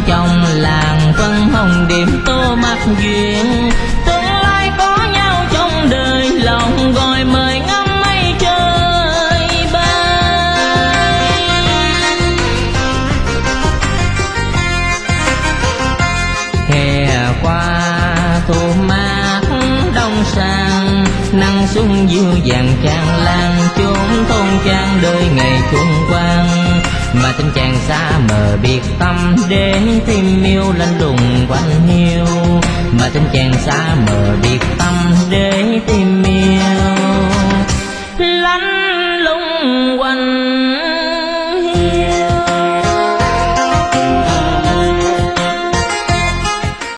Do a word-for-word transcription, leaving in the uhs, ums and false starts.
chồng làng phân hồng điểm tô mắt duyên. Tương lai có nhau trong đời lòng gọi mời ngắm mây trời bay. Hè qua thu mát đông sang, nắng xuân dịu dàng tràn lan chốn thôn trang đời ngày xuân quang. Mà tình chàng xa mờ biệt tâm đến tim yêu lạnh lùng quanh hiu. Mà tình chàng xa mờ biệt tâm để tim